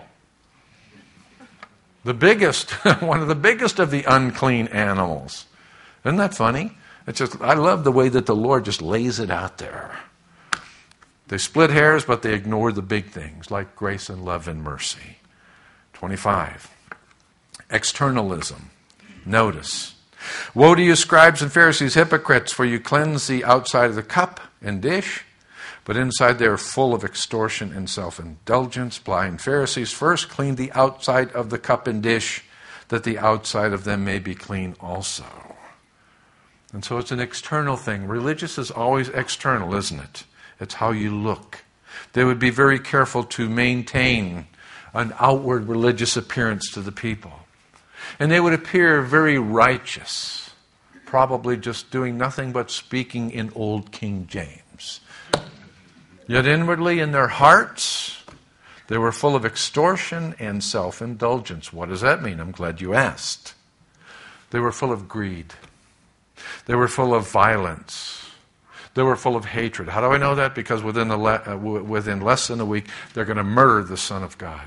The biggest, one of the biggest of the unclean animals. Isn't that funny? It's just, I love the way that the Lord just lays it out there. They split hairs, but they ignore the big things like grace and love and mercy. twenty-five. Externalism. Notice. Woe to you, scribes and Pharisees, hypocrites, for you cleanse the outside of the cup and dish, but inside they are full of extortion and self-indulgence. Blind Pharisees, first clean the outside of the cup and dish, that the outside of them may be clean also. And so it's an external thing. Religious is always external, isn't it? It's how you look. They would be very careful to maintain an outward religious appearance to the people. And they would appear very righteous, probably just doing nothing but speaking in Old King James. Yet inwardly in their hearts, they were full of extortion and self-indulgence. What does that mean? I'm glad you asked. They were full of greed. They were full of violence. They were full of hatred. How do I know that? Because within, a le- uh, w- within less than a week, they're going to murder the Son of God.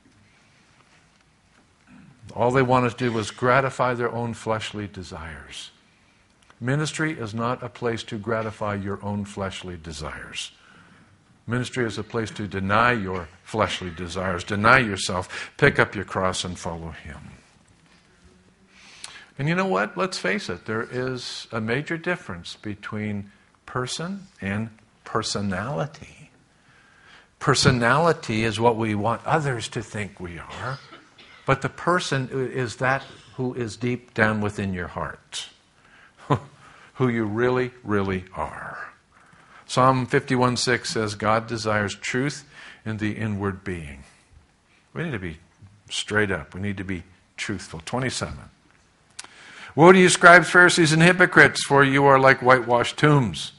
All they wanted to do was gratify their own fleshly desires. Ministry is not a place to gratify your own fleshly desires. Ministry is a place to deny your fleshly desires, deny yourself, pick up your cross and follow Him. And you know what? Let's face it. There is a major difference between person and personality. Personality is what we want others to think we are. But the person is that who is deep down within your heart. Who you really, really are. Psalm fifty-one six says, God desires truth in the inward being. We need to be straight up. We need to be truthful. twenty-seven. Woe to you, scribes, Pharisees, and hypocrites, for you are like whitewashed tombs,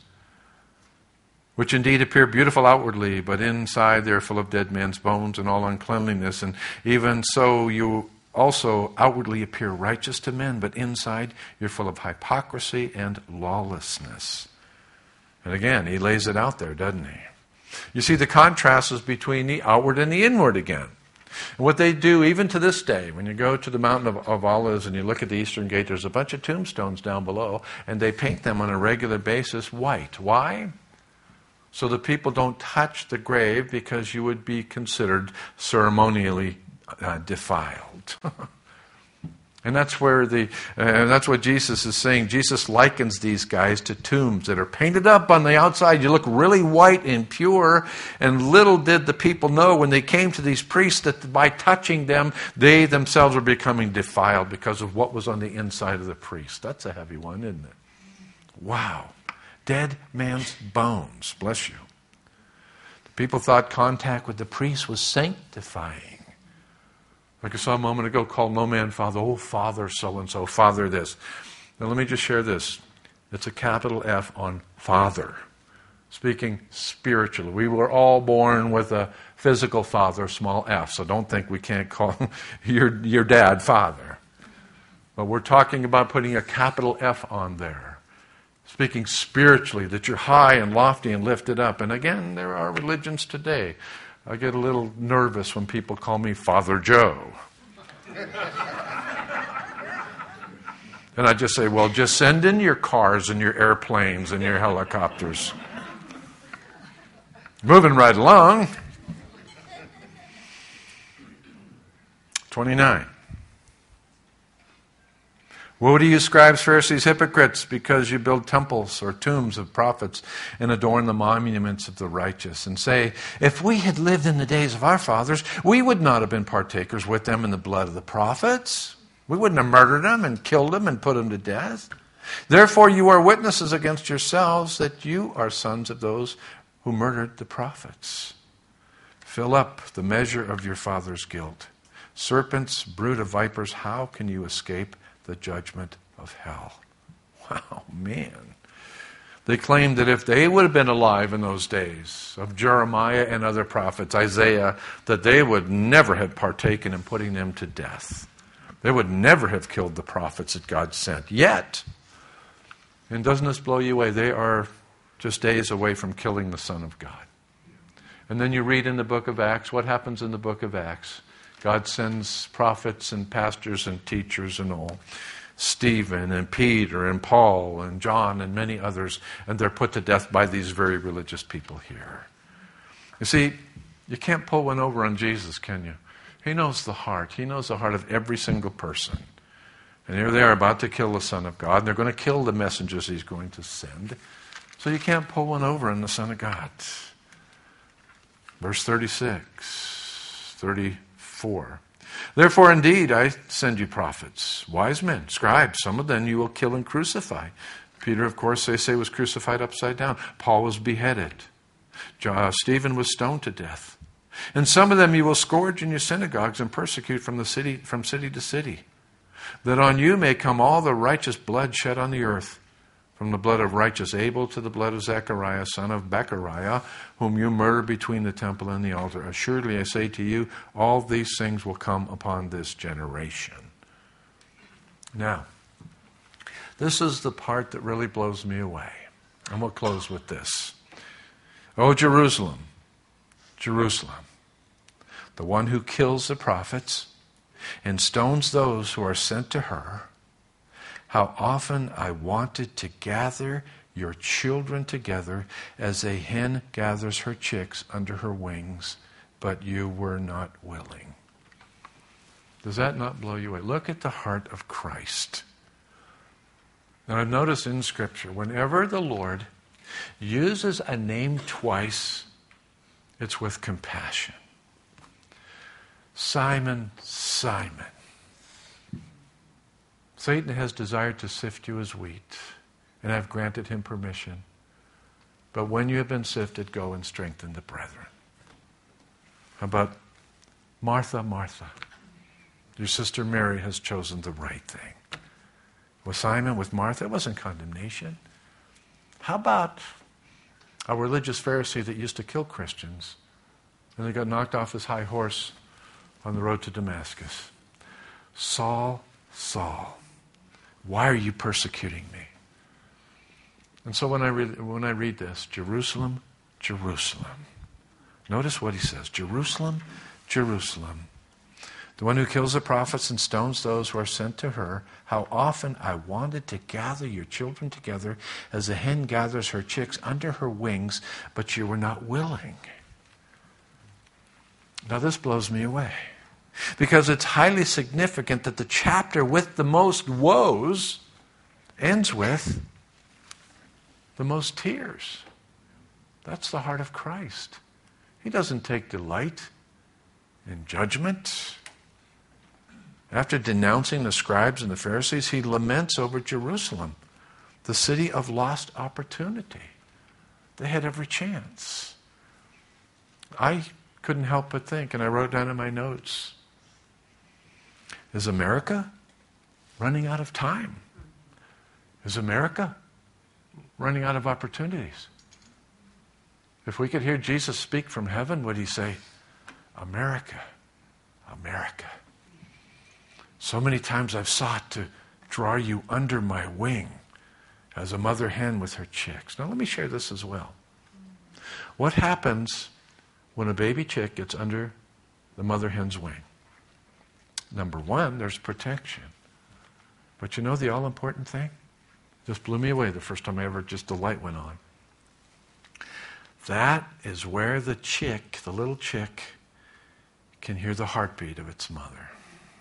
which indeed appear beautiful outwardly, but inside they are full of dead men's bones and all uncleanliness. And even so you also outwardly appear righteous to men, but inside you're full of hypocrisy and lawlessness. And again, he lays it out there, doesn't he? You see, the contrast is between the outward and the inward again. And what they do, even to this day, when you go to the Mountain of, of Olives and you look at the Eastern Gate, there's a bunch of tombstones down below, and they paint them on a regular basis white. Why? So that people don't touch the grave, because you would be considered ceremonially uh, defiled. And that's where the, uh, and that's what Jesus is saying. Jesus likens these guys to tombs that are painted up on the outside. You look really white and pure. And little did the people know when they came to these priests that by touching them, they themselves were becoming defiled because of what was on the inside of the priest. That's a heavy one, isn't it? Wow. Dead man's bones. Bless you. The people thought contact with the priest was sanctifying. Like I saw a moment ago, called no man father. Oh, Father so-and-so, Father this. Now let me just share this. It's a capital F on Father. Speaking spiritually. We were all born with a physical father, small f. So don't think we can't call your, your dad Father. But we're talking about putting a capital F on there. Speaking spiritually, that you're high and lofty and lifted up. And again, there are religions today. I get a little nervous when people call me Father Joe. And I just say, well, just send in your cars and your airplanes and your helicopters. Moving right along. twenty-nine. Woe to you, scribes, Pharisees, hypocrites, because you build temples or tombs of prophets and adorn the monuments of the righteous, and say, if we had lived in the days of our fathers, we would not have been partakers with them in the blood of the prophets. We wouldn't have murdered them and killed them and put them to death. Therefore you are witnesses against yourselves that you are sons of those who murdered the prophets. Fill up the measure of your father's guilt. Serpents, brood of vipers, how can you escape the judgment of hell. Wow, man. They claimed that if they would have been alive in those days of Jeremiah and other prophets, Isaiah, that they would never have partaken in putting them to death. They would never have killed the prophets that God sent. Yet, and doesn't this blow you away? They are just days away from killing the Son of God. And then you read in the book of Acts, what happens in the book of Acts? God sends prophets and pastors and teachers and all. Stephen and Peter and Paul and John and many others, and they're put to death by these very religious people here. You see, you can't pull one over on Jesus, can you? He knows the heart. He knows the heart of every single person. And here they are about to kill the Son of God, and they're going to kill the messengers he's going to send. So you can't pull one over on the Son of God. Verse thirty-six, thirty-four. Therefore, indeed, I send you prophets, wise men, scribes. Some of them you will kill and crucify. Peter, of course, they say was crucified upside down. Paul was beheaded. Uh, Stephen was stoned to death. And some of them you will scourge in your synagogues and persecute from the city, from city to city, that on you may come all the righteous blood shed on the earth, from the blood of righteous Abel to the blood of Zechariah, son of Bechariah, whom you murdered between the temple and the altar. Assuredly, I say to you, all these things will come upon this generation. Now, this is the part that really blows me away. And we'll close with this. O Jerusalem, Jerusalem, the one who kills the prophets and stones those who are sent to her, how often I wanted to gather your children together as a hen gathers her chicks under her wings, but you were not willing. Does that not blow you away? Look at the heart of Christ. Now I've noticed in Scripture, whenever the Lord uses a name twice, it's with compassion. Simon, Simon. Satan has desired to sift you as wheat, and I've granted him permission. But when you have been sifted, go and strengthen the brethren. How about Martha, Martha? Your sister Mary has chosen the right thing. With Simon, with Martha, it wasn't condemnation. How about a religious Pharisee that used to kill Christians, and he got knocked off his high horse on the road to Damascus? Saul, Saul, why are you persecuting me? And so when I read, when I read this, Jerusalem, Jerusalem, notice what he says. Jerusalem, Jerusalem, the one who kills the prophets and stones those who are sent to her, how often I wanted to gather your children together as a hen gathers her chicks under her wings, but you were not willing. Now this blows me away, because it's highly significant that the chapter with the most woes ends with the most tears. That's the heart of Christ. He doesn't take delight in judgment. After denouncing the scribes and the Pharisees, he laments over Jerusalem, the city of lost opportunity. They had every chance. I couldn't help but think, and I wrote down in my notes, is America running out of time? Is America running out of opportunities? If we could hear Jesus speak from heaven, would he say, America, America, so many times I've sought to draw you under my wing as a mother hen with her chicks. Now let me share this as well. What happens when a baby chick gets under the mother hen's wing? Number one, there's protection. But you know the all-important thing? Just blew me away the first time I ever, just the light went on. That is where the chick, the little chick, can hear the heartbeat of its mother.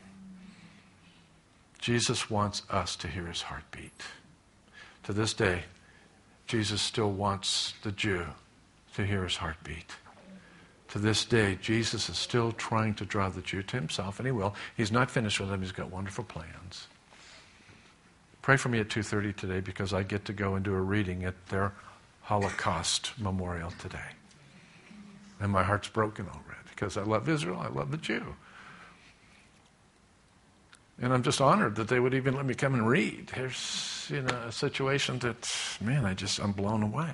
Jesus wants us to hear his heartbeat. To this day, Jesus still wants the Jew to hear his heartbeat. To this day, Jesus is still trying to draw the Jew to himself, and he will. He's not finished with them. He's got wonderful plans. Pray for me at two thirty today, because I get to go and do a reading at their Holocaust memorial today. And my heart's broken over it, because I love Israel, I love the Jew. And I'm just honored that they would even let me come and read. Here's, you know, a situation that, man, I just, I'm blown away.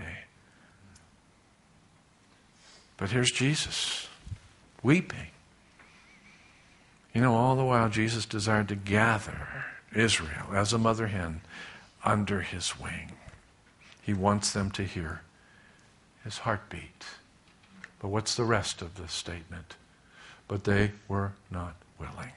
But here's Jesus, weeping. You know, all the while Jesus desired to gather Israel as a mother hen under his wing. He wants them to hear his heartbeat. But what's the rest of the statement? But they were not willing.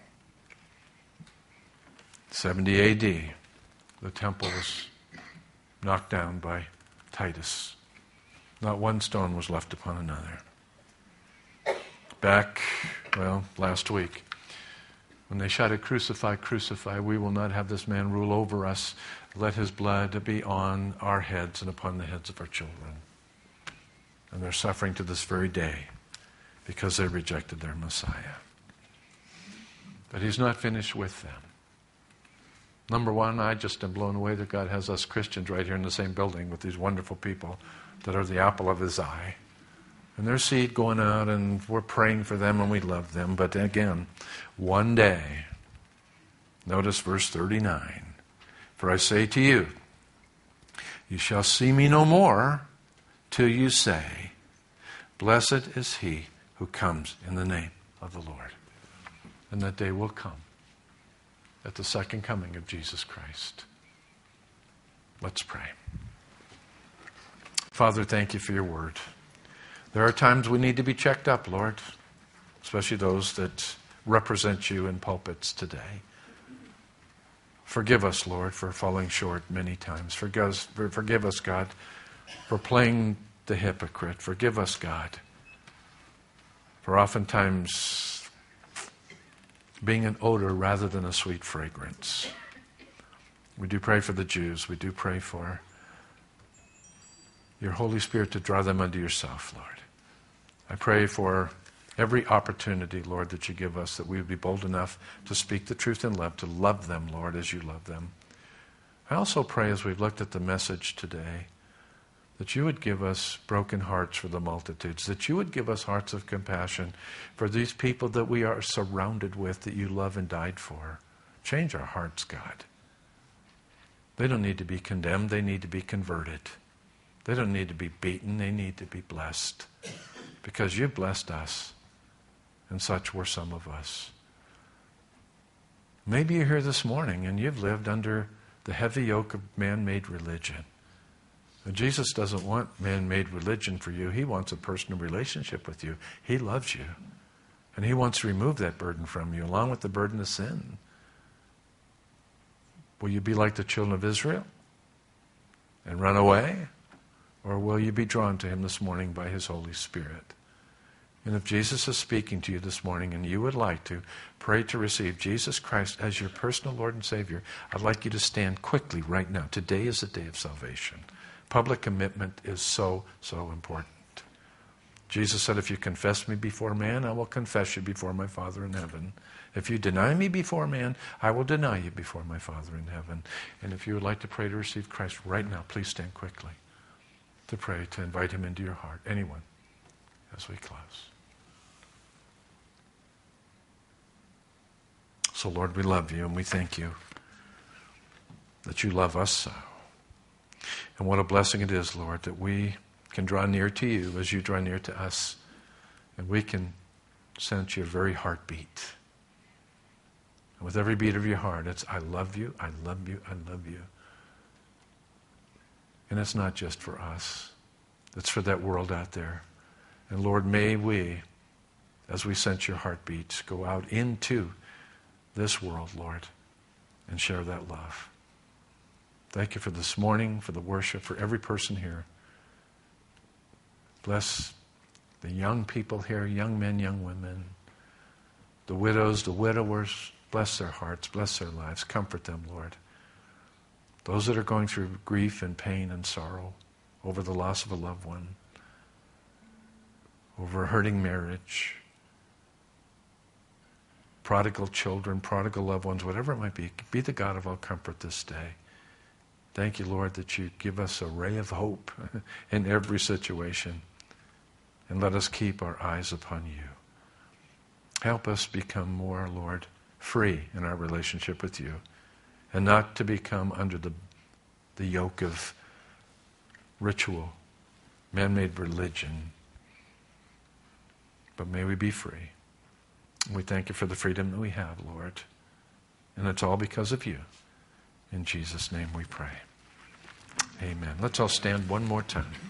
seventy A D, the temple was knocked down by Titus. Not one stone was left upon another. Back, well, last week, when they shouted, "Crucify, crucify, we will not have this man rule over us. Let his blood be on our heads and upon the heads of our children." And they're suffering to this very day because they rejected their Messiah. But he's not finished with them. Number one, I just am blown away that God has us Christians right here in the same building with these wonderful people that are the apple of his eye. And there's seed going out, and we're praying for them, and we love them. But again, one day, notice verse thirty-nine, "For I say to you, you shall see me no more till you say, blessed is he who comes in the name of the Lord." And that day will come at the second coming of Jesus Christ. Let's pray. Father, thank you for your word. There are times we need to be checked up, Lord, especially those that represent you in pulpits today. Forgive us, Lord, for falling short many times. Forgive us, forgive us, God, for playing the hypocrite. Forgive us, God, for oftentimes being an odor rather than a sweet fragrance. We do pray for the Jews. We do pray for your Holy Spirit to draw them unto yourself, Lord. I pray for every opportunity, Lord, that you give us, that we would be bold enough to speak the truth in love, to love them, Lord, as you love them. I also pray, as we've looked at the message today, that you would give us broken hearts for the multitudes, that you would give us hearts of compassion for these people that we are surrounded with, that you love and died for. Change our hearts, God. They don't need to be condemned, they need to be converted. They don't need to be beaten, they need to be blessed. Because you've blessed us, and such were some of us. Maybe you're here this morning and you've lived under the heavy yoke of man-made religion. And Jesus doesn't want man-made religion for you. He wants a personal relationship with you. He loves you. And he wants to remove that burden from you, along with the burden of sin. Will you be like the children of Israel and run away? Or will you be drawn to him this morning by his Holy Spirit? And if Jesus is speaking to you this morning and you would like to pray to receive Jesus Christ as your personal Lord and Savior, I'd like you to stand quickly right now. Today is the day of salvation. Public commitment is so, so important. Jesus said, if you confess me before man, I will confess you before my Father in heaven. If you deny me before man, I will deny you before my Father in heaven. And if you would like to pray to receive Christ right now, please stand quickly to pray, to invite him into your heart. Anyone, as we close. So, Lord, we love you and we thank you that you love us so. And what a blessing it is, Lord, that we can draw near to you as you draw near to us. And we can sense your very heartbeat. And with every beat of your heart, it's, I love you, I love you, I love you. And it's not just for us. It's for that world out there. And Lord, may we, as we sense your heartbeats, go out into this world, Lord, and share that love. Thank you for this morning, for the worship, for every person here. Bless the young people here, young men, young women, the widows, the widowers. Bless their hearts, bless their lives. Comfort them, Lord. Those that are going through grief and pain and sorrow over the loss of a loved one, over a hurting marriage, prodigal children, prodigal loved ones, whatever it might be, be the God of all comfort this day. Thank you, Lord, that you give us a ray of hope in every situation. And let us keep our eyes upon you. Help us become more, Lord, free in our relationship with you, and not to become under the, the yoke of ritual, man-made religion. But may we be free. We thank you for the freedom that we have, Lord. And it's all because of you. In Jesus' name we pray. Amen. Let's all stand one more time.